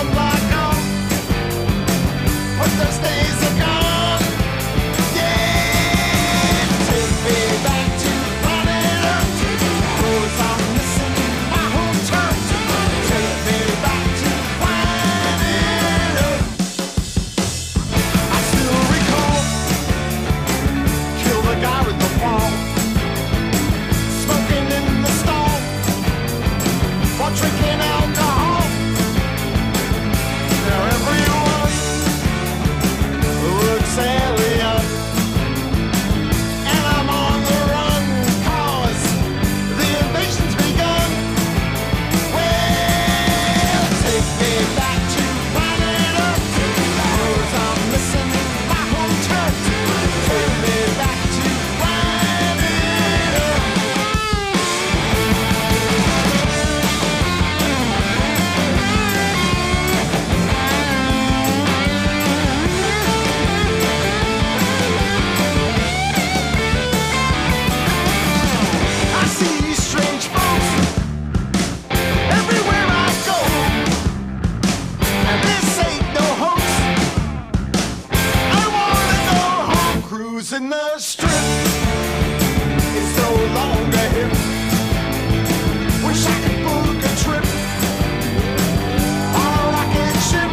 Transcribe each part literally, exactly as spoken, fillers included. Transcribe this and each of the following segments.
In the strip, it's no longer hip. Wish I could book a trip on a rocket ship.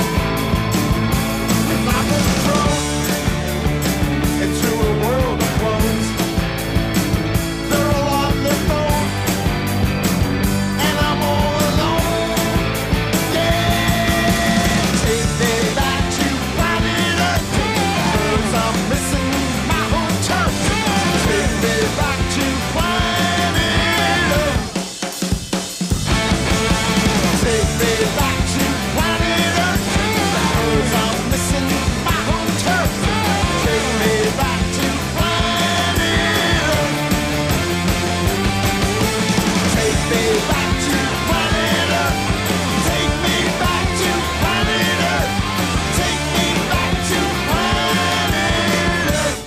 If I was thrown into a world of clones, they're all on their phone, and I'm all alone. Yeah, take me back to planet Earth, 'cause I'm missing. Take me back to planet Earth. Take me back to planet Earth, 'cause I'm missing my home turf. Take me back to planet Earth. Take me back to planet Earth. Take me back to planet Earth. Take me back to planet Earth.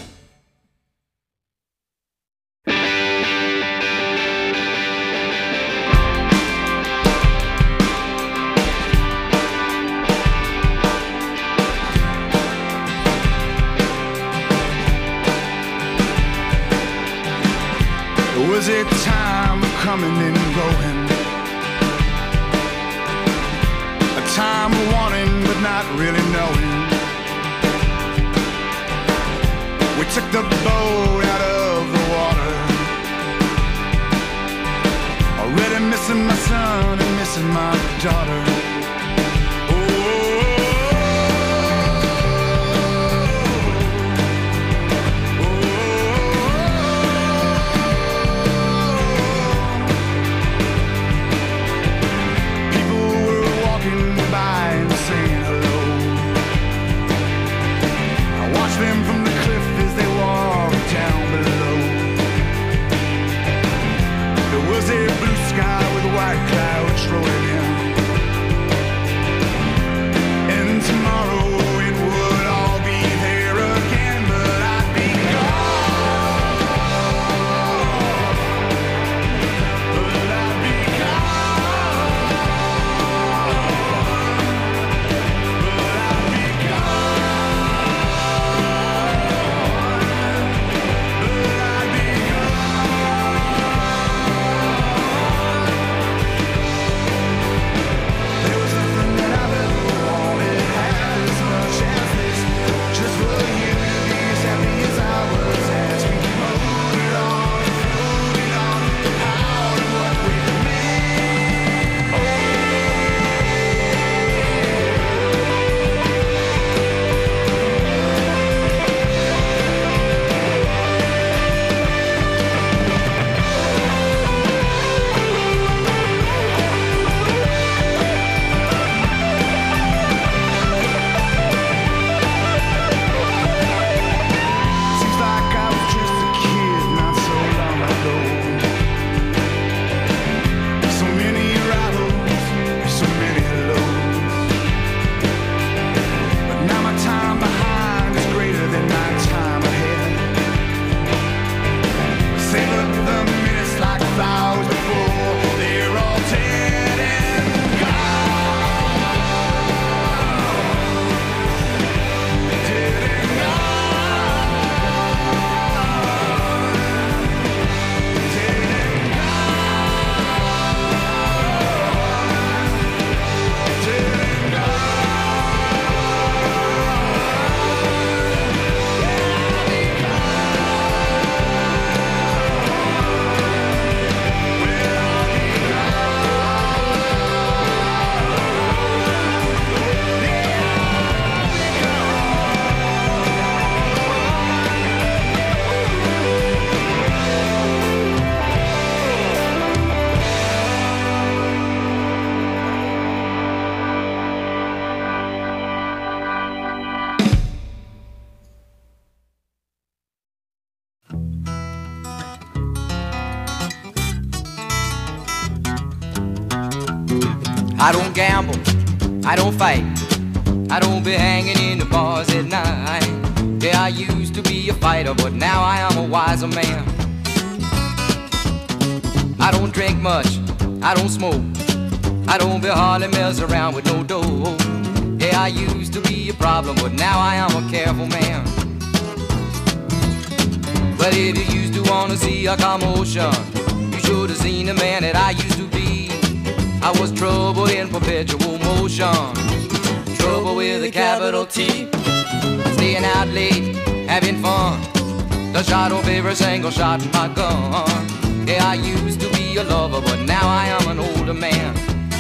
Was it time of coming and going? A time of wanting but not really knowing. We took the boat out of the water, already missing my son and missing my daughter. Was a blue sky with white clouds rolling in. I don't gamble, I don't fight, I don't be hanging in the bars at night. Yeah, I used to be a fighter, but now I am a wiser man. I don't drink much, I don't smoke, I don't be hardly mess around with no dough. Yeah, I used to be a problem, but now I am a careful man. But if you used to wanna see a commotion, you should have seen the man that I used to be. I was trouble in perpetual motion, trouble with a capital T. Staying out late, having fun, the shot of every single shot in my gun. Yeah, I used to be a lover, but now I am an older man.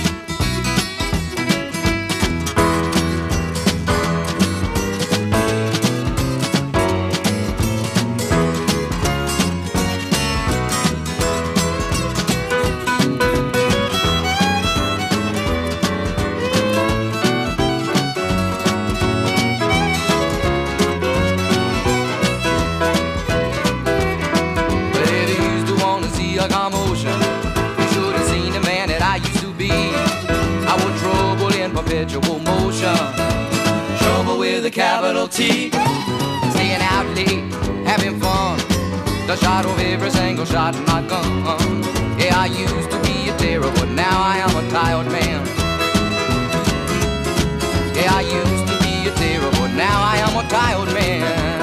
Perpetual motion, trouble with a capital T. Staying out late, having fun, the shot of every single shot in my gun. Yeah, I used to be a terror, but now I am a tired man. Yeah, I used to be a terror, but now I am a tired man.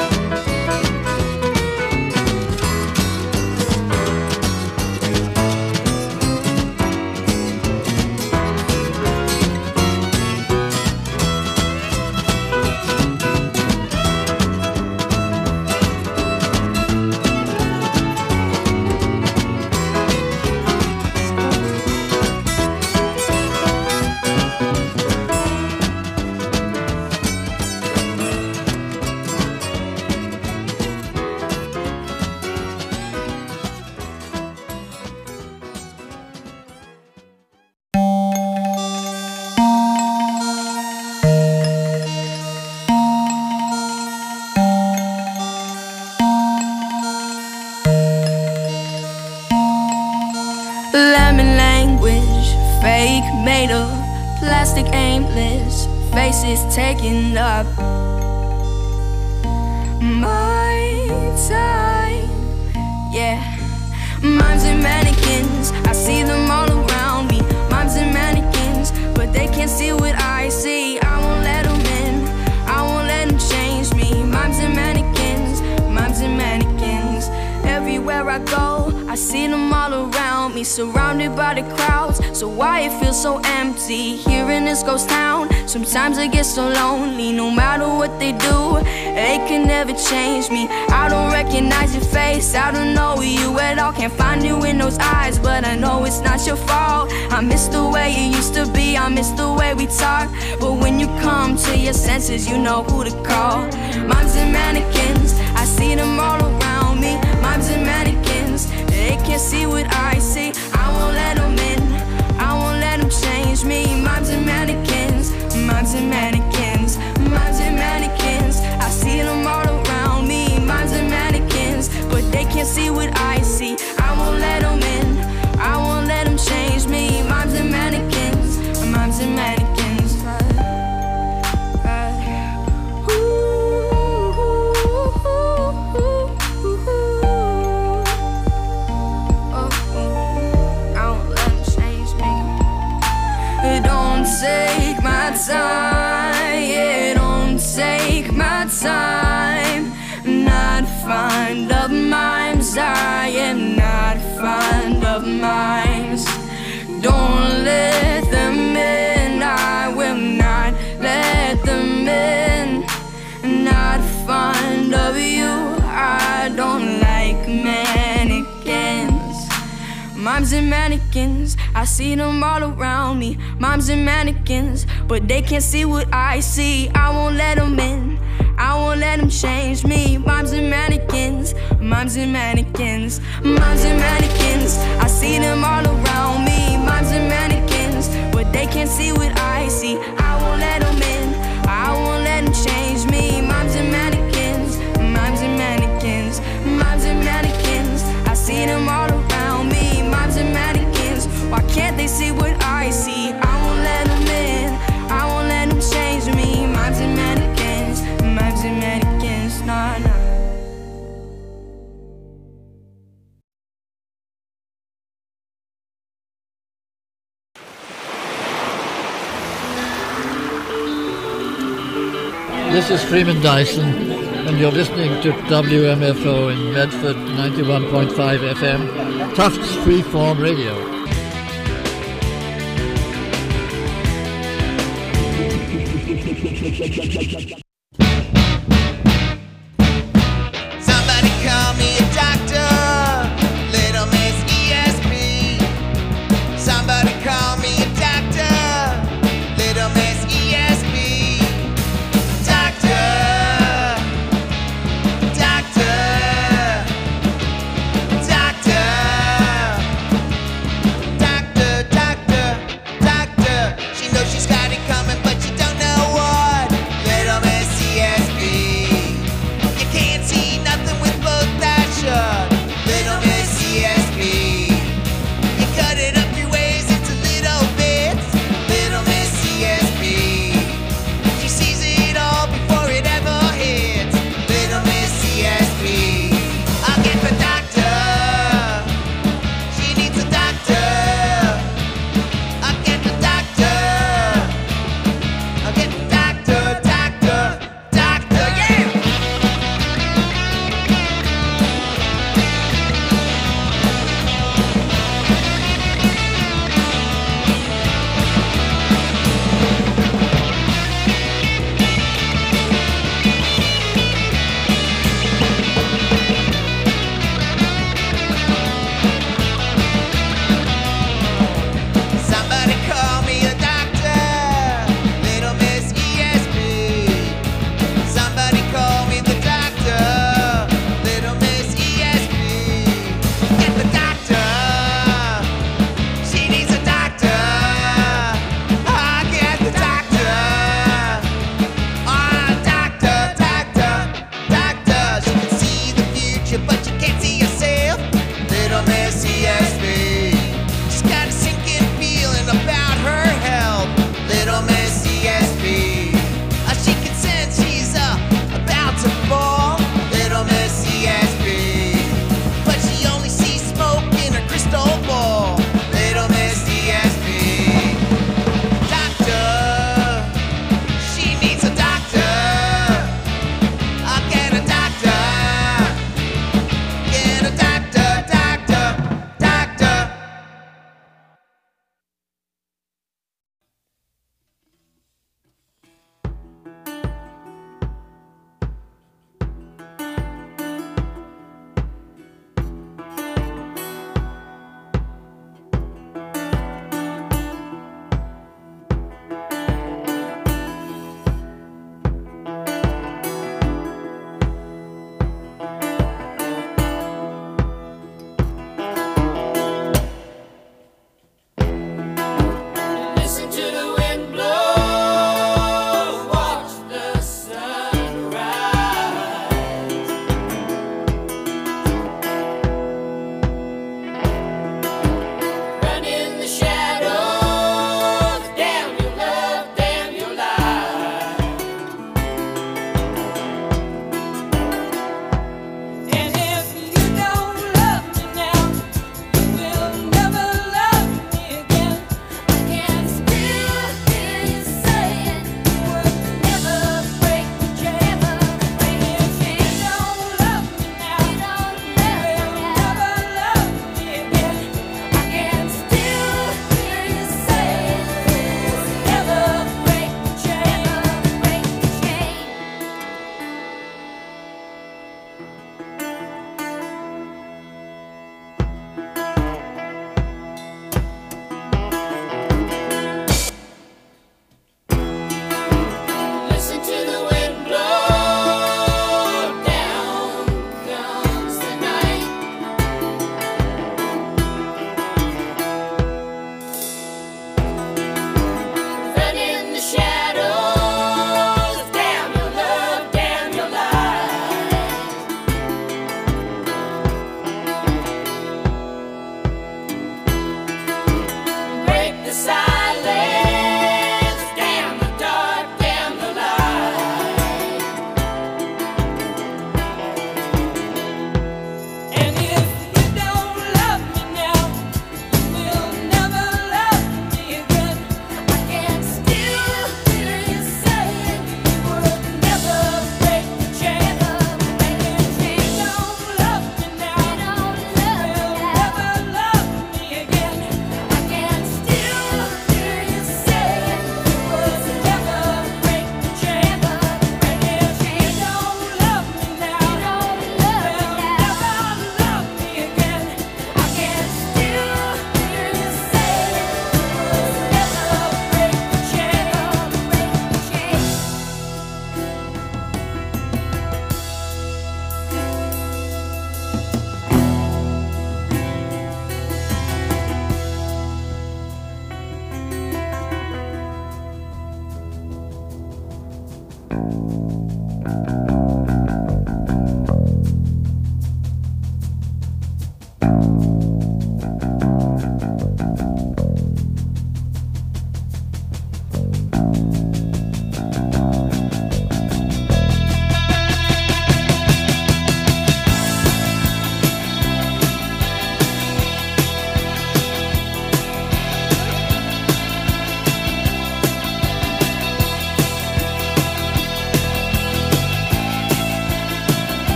Made of plastic, aimless faces taking up my time. Yeah, mimes and mannequins, I see them all around me. Mimes and mannequins, but they can't see what I see. I won't let them in, I won't let them change me. Mimes and mannequins, mimes and mannequins. Everywhere I go, I see them all around me, surrounded by the crowds. So why it feels so empty here in this ghost town? Sometimes I get so lonely, no matter what they do, they can never change me. I don't recognize your face, I don't know you at all. Can't find you in those eyes, but I know it's not your fault. I miss the way you used to be, I miss the way we talk. But when you come to your senses, you know who to call. Mimes and mannequins, I see them all around me. Mimes and mannequins, they can't see what I see. I won't let them in, I won't let them change me. Mimes and mannequins, mimes and mannequins, mimes and mannequins, I see them all around me. Mimes and mannequins, but they can't see what I see. I won't let them in, I won't let them change me. Mimes and mannequins, mimes and mannequins. Take my time, yeah, don't take my time. I'm not fond of mimes, I am not fond of mimes. Don't let them in, I will not let them in. Not fond of you, I don't like mannequins. Mimes and mannequins, I see them all around me. Mimes and mannequins, but they can't see what I see. I won't let them in, I won't let them change me. Mimes and mannequins, mimes and mannequins, mimes and mannequins, I see them all around me. Mimes and mannequins, but they can't see what I see. I won't let them in, I won't let them change me. Mimes and mannequins, mimes and mannequins, mimes and mannequins, I see them all around me. Mimes and mannequins, why can't they see what I see? I won't let This is Freeman Dyson, and you're listening to W M F O in Medford, ninety-one point five F M, Tufts Freeform Radio. Somebody call me a doctor, little Miss E S P. Somebody call me a doctor, little Miss E S P. Doctor, doctor, doctor, doctor, doctor, doctor. She knows she's got it coming, but she don't know what. Little Miss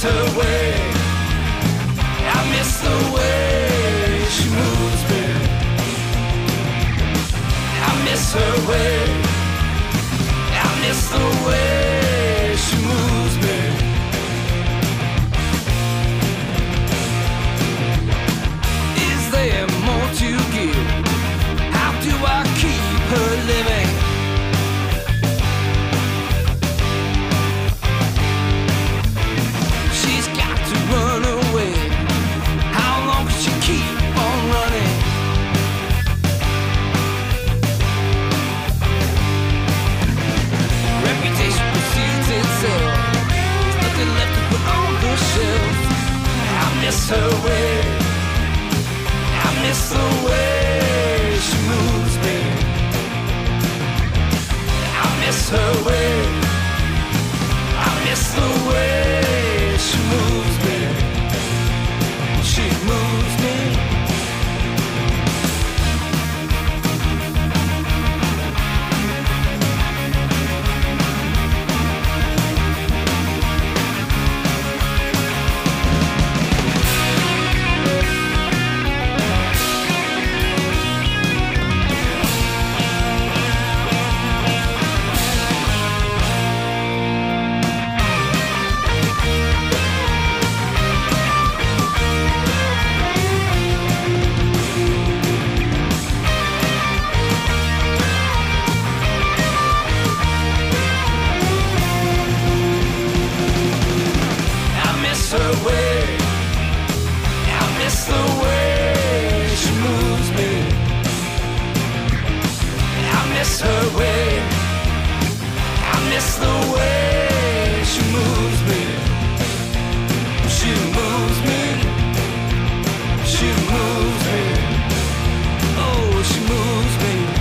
miss her way. I miss the way she moves me. I miss her way. I miss the way she moves me. Is there more to give? How do I keep her living? She's got to run away. How long can she keep on running? Reputation precedes itself. There's nothing left to put on the shelf. I miss her way. I miss the way she moves me. I miss her way. I miss the way she moves me. She moves me. Her way. I miss the way she moves me. I miss her way. I miss the way she moves me. She moves me. She moves me. Oh, she moves me.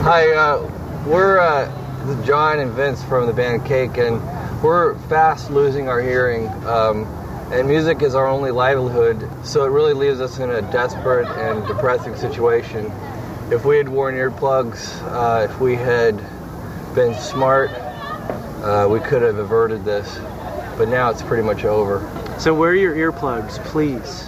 Hi, uh, we're uh, this is John and Vince from the band Cake, and we're fast losing our hearing. Um, and music is our only livelihood, so it really leaves us in a desperate and depressing situation. If we had worn earplugs, uh, if we had been smart, uh, we could have averted this. But now it's pretty much over. So wear your earplugs, please.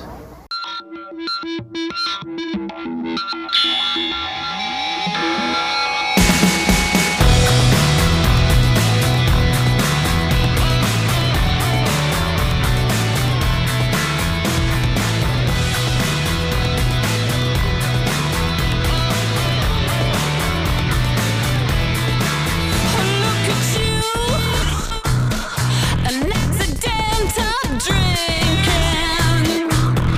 An accidental drinking.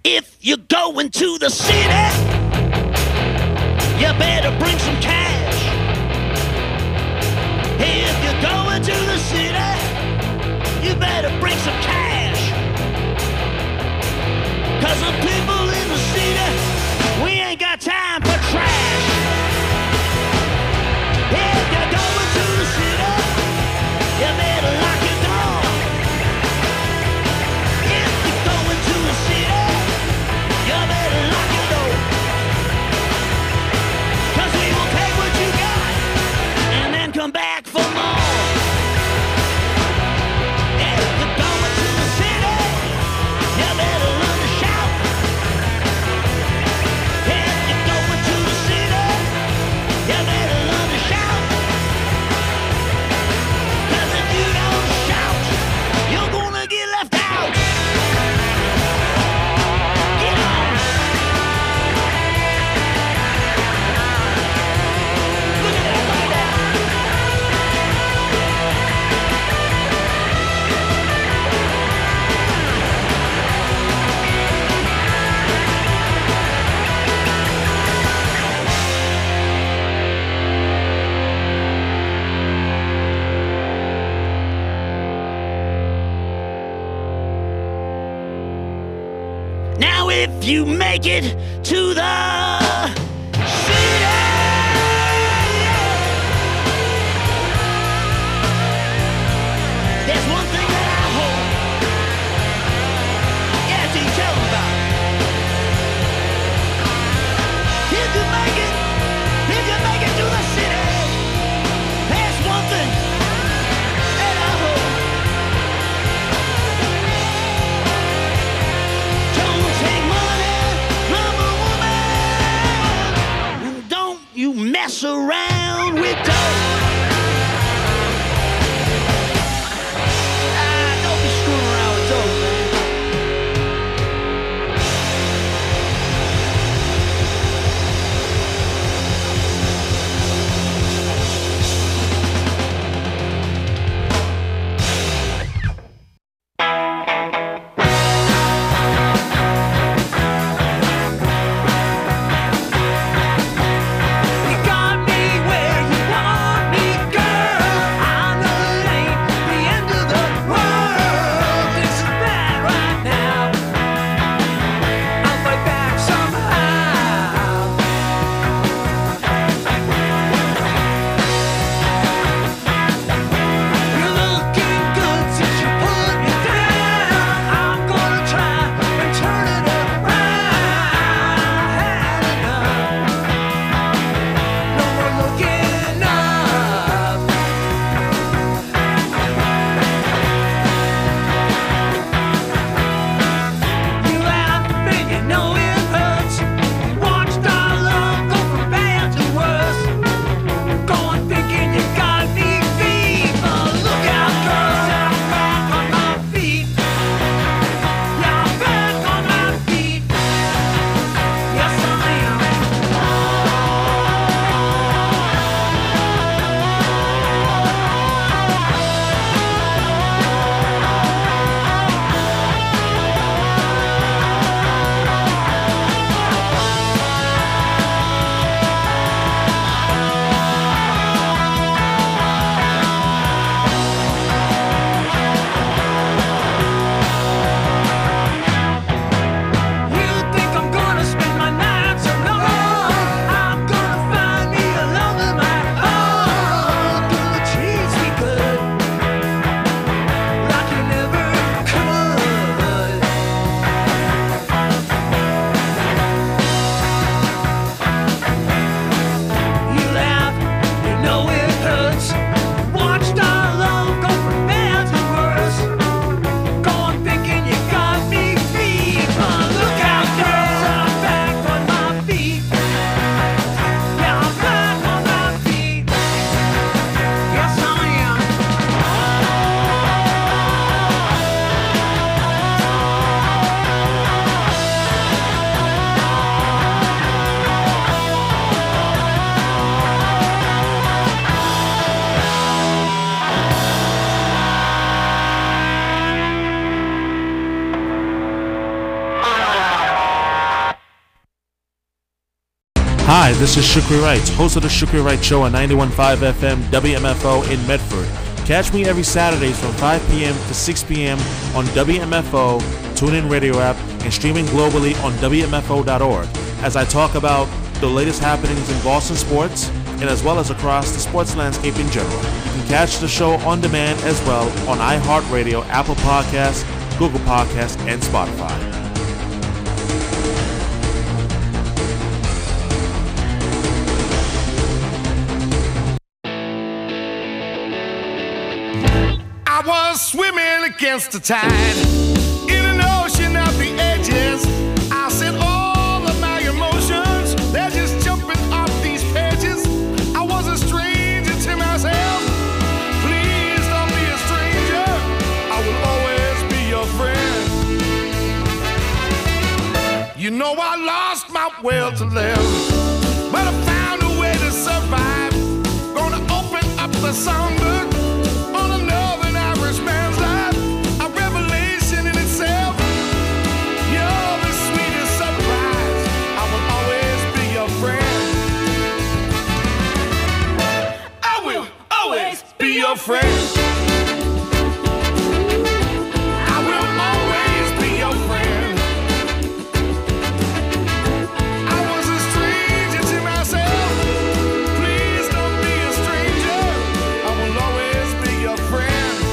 If you're going to the city, you better bring some cash. If you're going to the city, you better bring some cash. Cause the people in the city, we ain't got time for trash. If you're going to the city, you better lock your door. If you're going to the city, you better lock your door. Cause we will take what you got and then come back for more. If you're going to the city, you better learn to shout. If you're going to the city, you better learn to shout. Cause if you don't shout, you're gonna get left out. Get on. Look at that right there. Now if you make it to the city, there's one thing that I hope. Yeah, T, tell them about it. If you make it, if you make it to the city, there's one thing that I hope. Don't take money from a woman. Hi, this is Shukri Wright, host of the Shukri Wright Show on ninety-one point five F M W M F O in Medford. Catch me every Saturdays from five p.m. to six p.m. on W M F O, TuneIn Radio app, and streaming globally on W M F O dot org as I talk about the latest happenings in Boston sports and as well as across the sports landscape in general. You can catch the show on demand as well on iHeartRadio, Apple Podcasts, Google Podcasts, and Spotify. I was swimming against the tide in an ocean of the edges. I said all of my emotions, they're just jumping off these pages. I was a stranger to myself. Please don't be a stranger. I will always be your friend. You know I lost my will to live, but I found a way to survive. Gonna open up the songbook on another man's life, a revelation in itself. You're the sweetest surprise. I will always be your friend. I will always be your friend. I will always be your friend. I was a stranger to myself. Please don't be a stranger. I will always be your friend.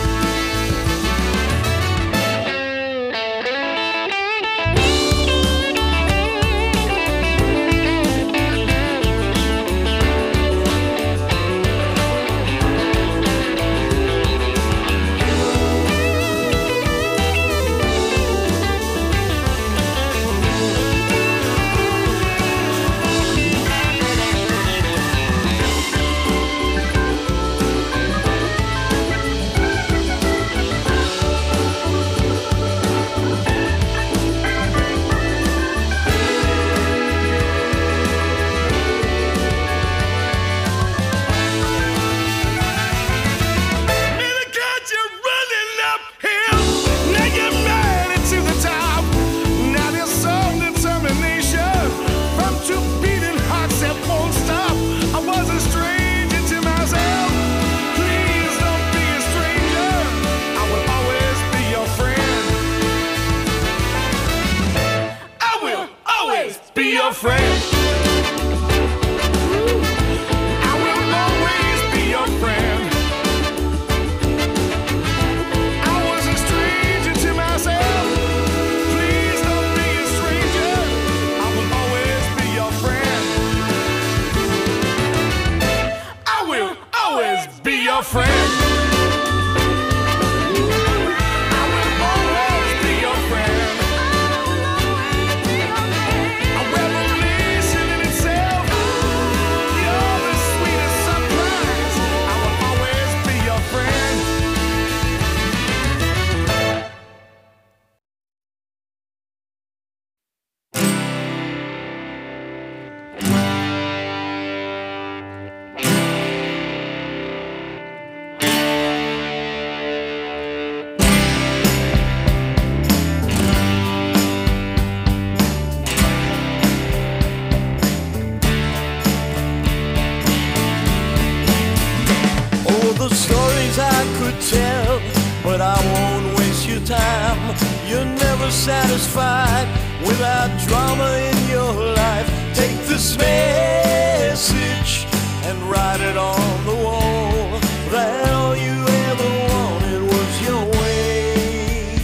Satisfied without drama in your life. Take this message and write it on the wall, that all you ever wanted was your way.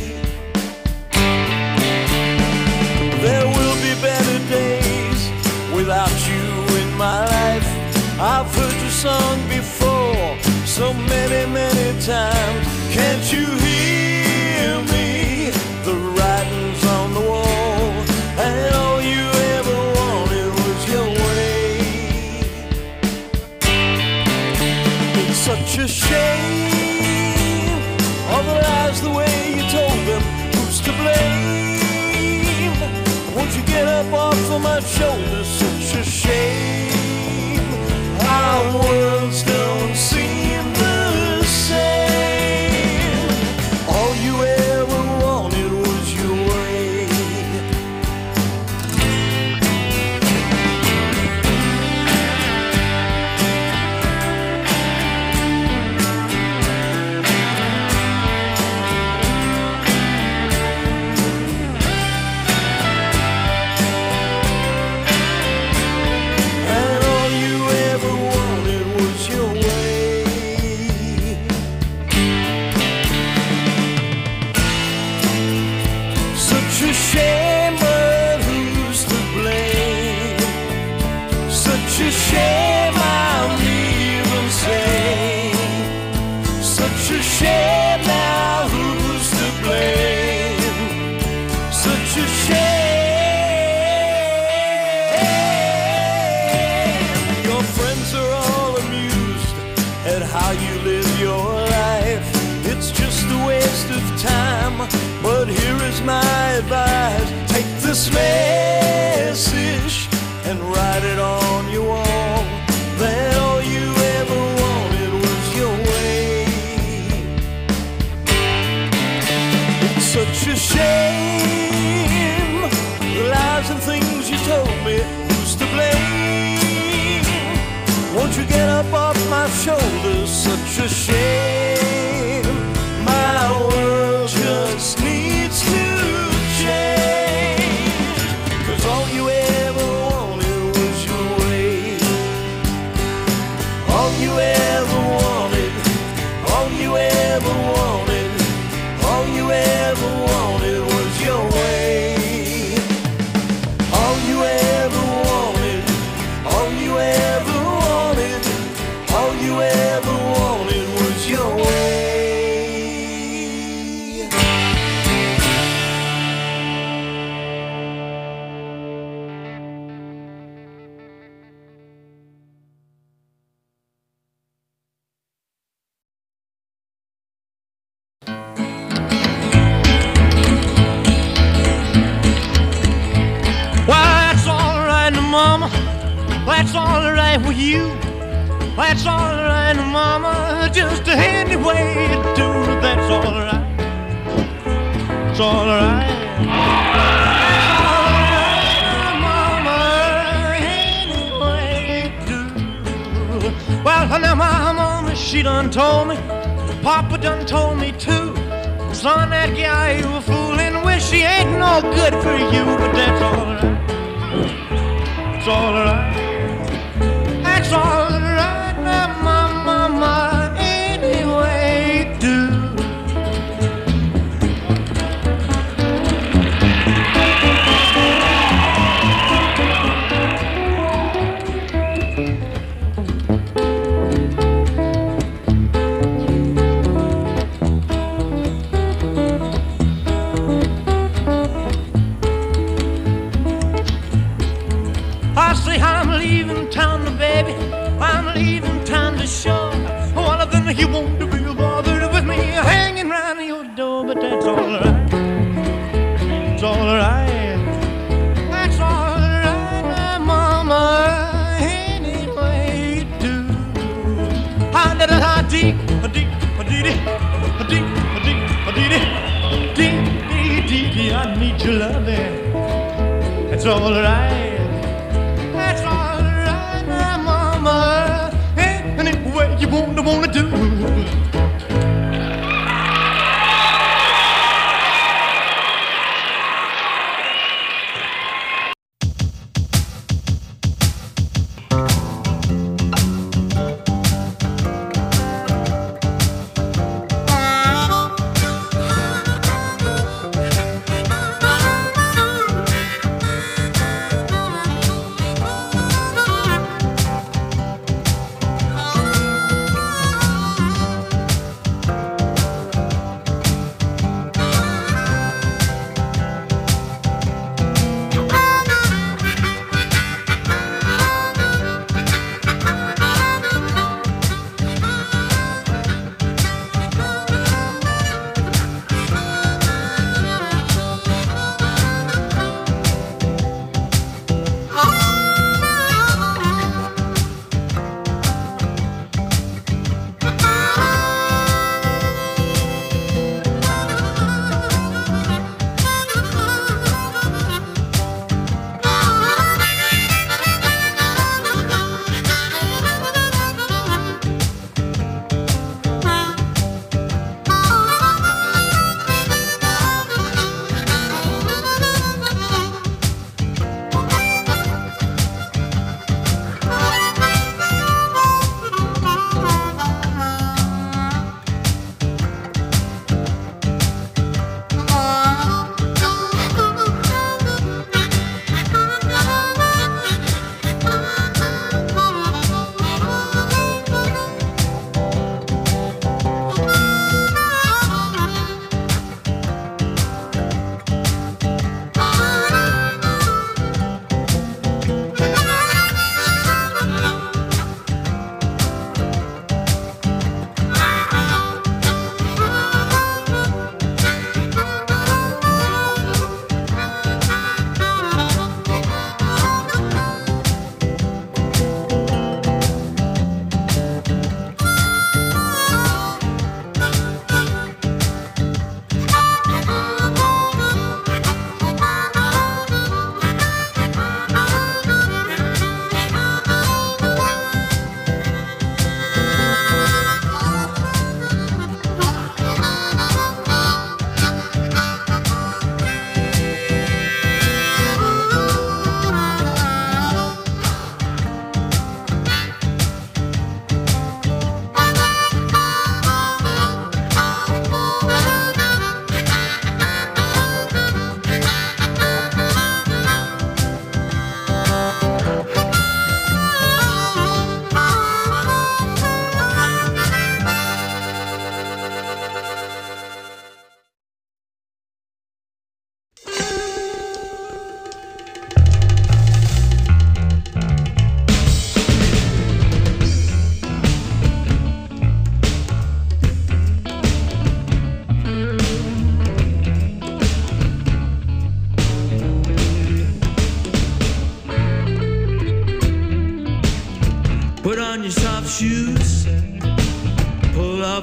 There will be better days without you in my life. I've heard your song before so many, many times. Can't you hear me? The writing's on the wall, and all you ever wanted was your way. It's such a shame, all the lies the way you told them. Who's to blame? Won't you get up off of my shoulders? Such a shame, our worlds don't seem the same. All you ever wanted was your way. lifetime. But here is my advice: take this message and write it on your wall, that all you ever wanted was your way. It's such a shame, the lies and things you told me, who's to blame? Won't you get up off my shoulders? Such a shame, my world just needs to change. 'Cause all you ever wanted was your way. All you ever wanted, all you ever wanted, all you ever wanted was your way. All you ever wanted, all you ever wanted, all you ever wanted was your way. Well, that's all right, Mama. That's all right with you. That's all right, Mama. Just any way you do, that's all right. It's all right. It's all right, Mama. Any way you do. Well, now my mama, she done told me. Papa done told me too. Son, that guy you were fooling with, she ain't no good for you, but that's all right. It's all right. That's all right, now, my mama, anyway, do. I say I'm leaving town, baby. I'm leaving town to show. One of them he won't be bothered with me hanging round your door, but that's all right. It's all right. That's all right, now, Mama. Anyway, do. I did it, I did, I did, I did it, I did, I did, I did it, did, did, did, I need your loving. That's all right. That's all right, now, Mama. Any way you wanna wanna do.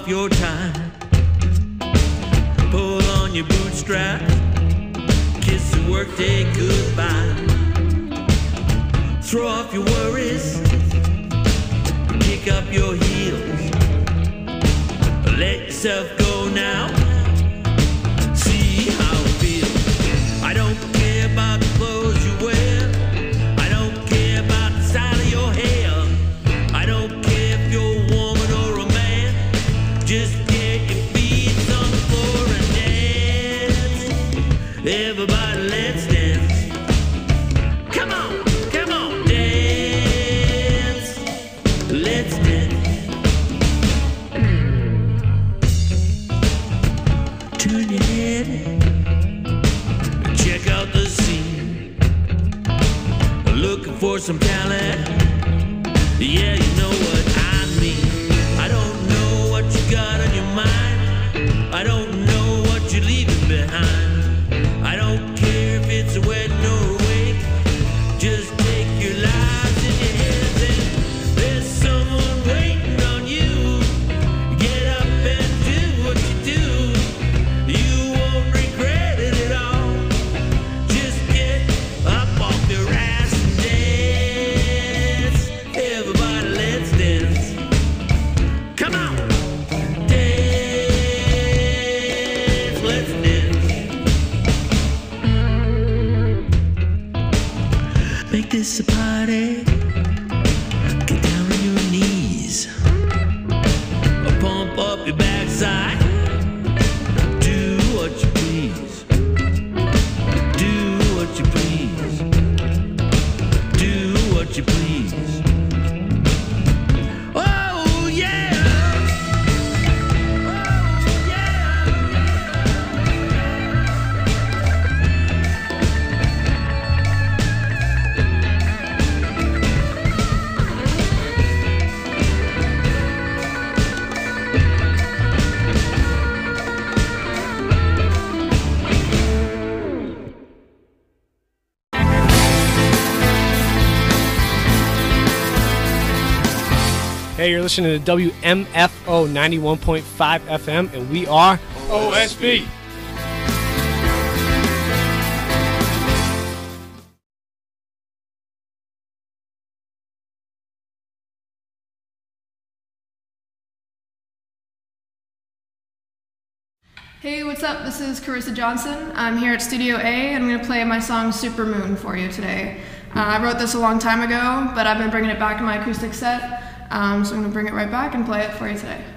off your tie, pull on your bootstraps, kiss the workday goodbye, throw off your worries, kick up your heels, let yourself go now, see how it feels. I don't care about the clothes you wear, I don't care about the style of your hair, I don't care if you're a woman or a man, just get your feet on the floor and dance. Everybody, let's dance. Come on, come on, dance. Let's dance. Turn your head, check out the scene. Looking for some talent, yeah, you know what I mean. I don't know what you got on your mind, I don't know what you're leaving behind. I don't care if it's a wedding or a wake, just take your lives in your hands and there's someone waiting on you. Get up and do what you do, you won't regret it at all. Just get up off your ass and dance. Everybody, let's dance. Come on, dance, let's dance. Make this a party. Get down on your knees, pump up your backside. Do what you please. Do what you please. Do what you please. Oh yeah. Hey, you're listening to W M F O ninety-one point five F M, and we are O S B. Hey, what's up? This is Carissa Johnson. I'm here at Studio A, and I'm going to play my song Supermoon for you today. Uh, I wrote this a long time ago, but I've been bringing it back in my acoustic set, um, so I'm going to bring it right back and play it for you today.